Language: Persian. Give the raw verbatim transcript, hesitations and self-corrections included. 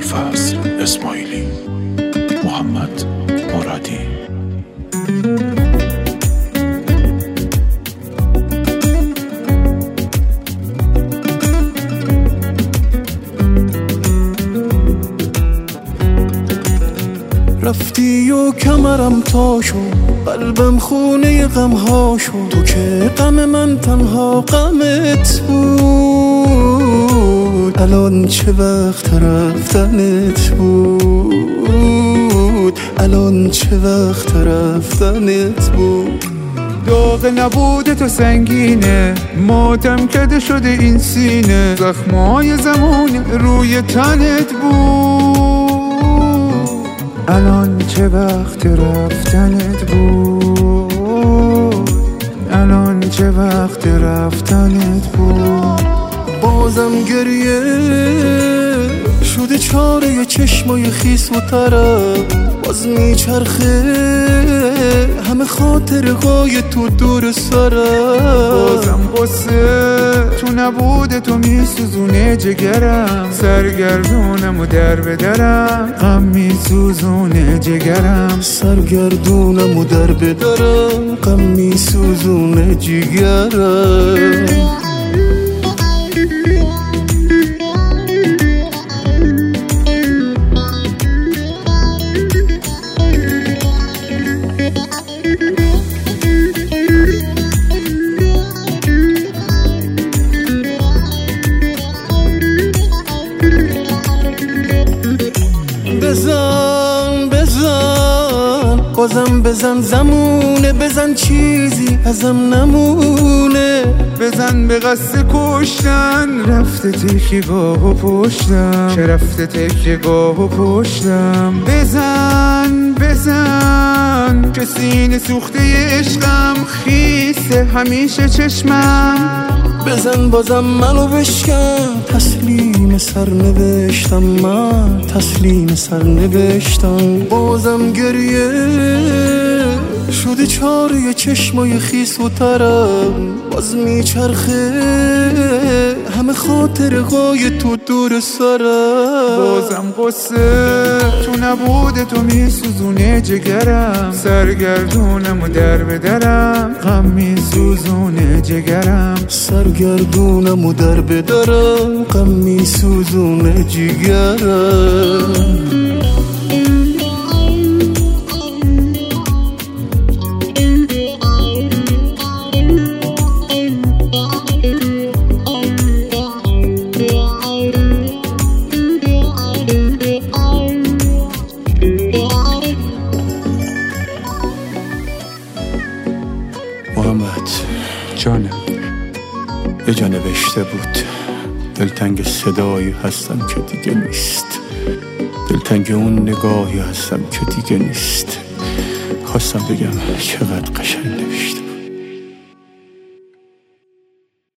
ابوالفضل اسماعیلی، محمد مرادی. رفتی و کمرم تا شد، قلبم خونه غم ها شد. تو که غم من تنها غمت بود، الان چه وقت رفتنت بود، الان چه وقت رفتنت بود. داغ نبوده تو سنگینه، ماتم کده شده این سینه. زخمای زمان روی تنت بود، الان چه وقت رفتنت بود، الان چه وقت رفتنت بود. بازم گریه شده چاره چشمای خیس و ترم، باز میچرخه همه خاطرهای تو دور سرم. بازم قصه تو نبوده تو میسوزونه جگرم، سرگردونم و در به درم غم میسوزونه جگرم. سرگردونم و در به درم غم میسوزونه جگرم. بزن بزن بازم بزن زمونه، بزن چیزی ازم نمونه. بزن به قصد کشتن، رفته تکیگاه و پشتم، چه رفته تکیگاه و پشتم. بزن بزن که سینه سوخته عشقم خیسه همیشه چشمم. بزن بازم منو بشکن، تسلیم سر نوشتم من، تسلیم سر نوشتم. بازم گریه شده چاره چشمای خیس و ترم، باز میچرخه همه خاطرهای تو دور سرم. بازم قصه تو نبوده تو میسوزونه جگرم، سرگردونم و در به درم غم میسوزونه جگرم. سرگردونم و در به درم غم میسوزونه جگرم. محمد جانم، یه جا نوشته بود دلتنگ صدایی هستم که دیگه نیست، دلتنگ اون نگاهی هستم که دیگه نیست. خواستم بگم چقدر قشنگ نوشته.